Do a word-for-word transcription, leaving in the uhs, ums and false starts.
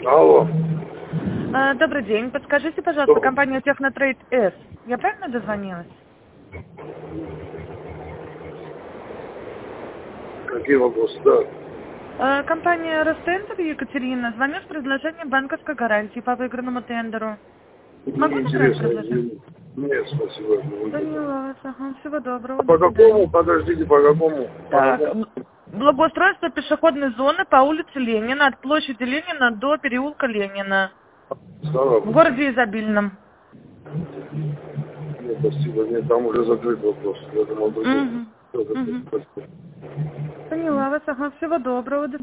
Алло. А, добрый день. Подскажите, пожалуйста, Что? компания Технотрейд С. Я правильно дозвонилась? Какие вопросы, да? А, компания Ростендер, Екатерина, звоню с предложением банковской гарантии по выигранному тендеру. Могу Мне забрать интересно. предложение? Нет, спасибо. не буду. Поняла вас. Ага, всего доброго. А по До свидания. какому? Подождите, по какому? По Так, какому? м, благоустройство пешеходной зоны по улице Ленина, от площади Ленина до переулка Ленина, в Старом? городе Изобильном. Нет, спасибо. Нет, там уже закрыт вопрос. Я думал, другой. Угу. Всё, закрыт. Угу. Спасибо. Поняла вас. Ага, всего доброго. До